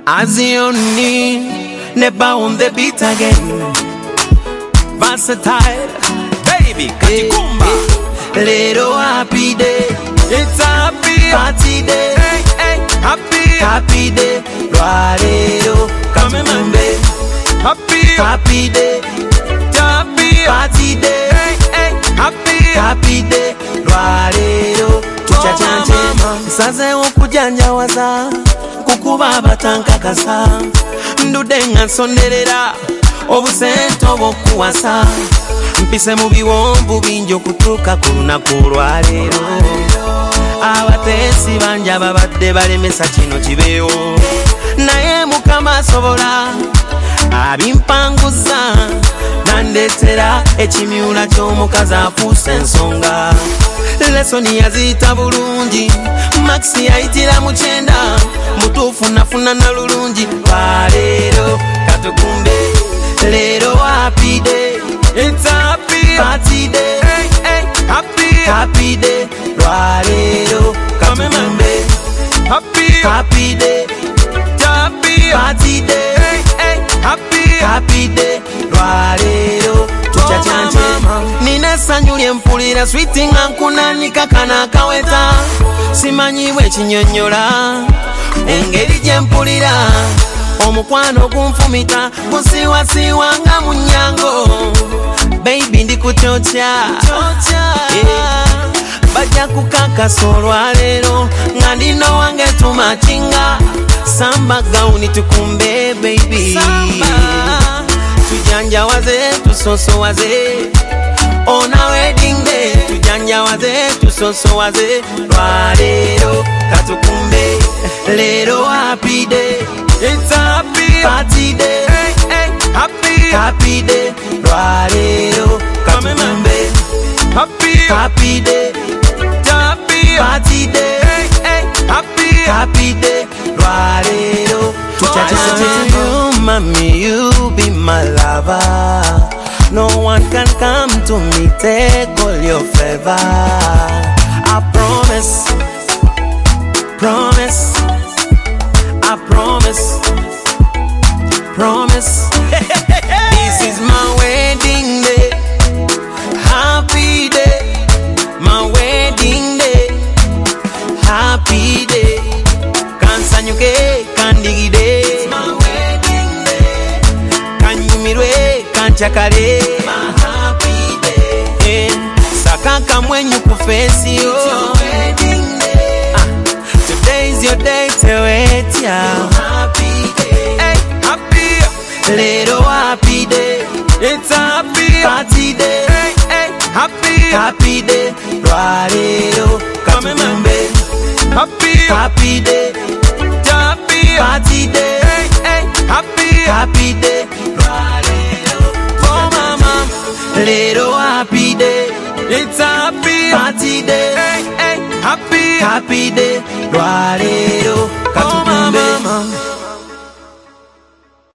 Azioni, never on the beat again. Versatile, baby, Katikumba. Little happy day, it's a happy party day. Hey, hey, happy day. Rarero, Kamembe. Happy day, happy party day. Hey, hey, happy day. Rarero, tuchachante. Saze ukujanja waza, kukuba batanka kasa. Ndudenga sonderera, obusento bokuwasa. Mpise mu biwombu binjo kutuka kuruna kulwalero. Abatesi banja babadde balemesa kino kibeewo. Naye Mukama asobola abimpanguza nandetera ekimyula ky'omukazi afuuse ensonga. Lesoni yaziyita bulungi, Maxi yayitira mu 9, mutuufu nafuna na lulungi. Lwaleero katukumbe, leero happy day, it's a happy party day. Hey, hey, happy day. Lwaleero katukumbe, happy day, happy party day. Hey, hey, happy day. Lwaleero tuchachanje. Nina sanyu lyempulira sweeting ankunanika kana kaweta. Simanyiwe kinyonyola engeri gyempulira. Omukwano gunfumita gusiwasiwa nga mu nnyango. Baby ndikuchocha, bajja kukakasa olwaleero nga ndino wange tumakinga. Samba gauni tukumbe baby, tujanjawaze tusosowaze. On a wedding day, tujanjawaze tusosowaze. Lwaleero katukumbe, leero happy day, it's a happy party day. Hey, hey, happy day. Lwaleero katukumbe, happy day, happy party day. Hey, hey, happy day. Lwaleero tuchachanje. You mommy, you be my lover. No one can come to me, take all your favor. I promise, promise, I promise, promise. This is my wedding day, happy day, my wedding day, happy day. Kansanyuke kandigide, it's my wedding day. Kanyumirwe kanchakare, my happy day. Sakaka mwenyu kufesi, it's your wedding day. Today is your day to wait, yeah. Your happy day. Hey, happy, little happy day. It's a happy party day. Hey, hey, happy day. Lwaleero katukumbe, happy day, happy party day. Hey, hey, happy day. Lwaleero, oh mama, little happy day, it's a happy party day. Hey, hey, happy day. Lwaleero katukumbe, oh mama.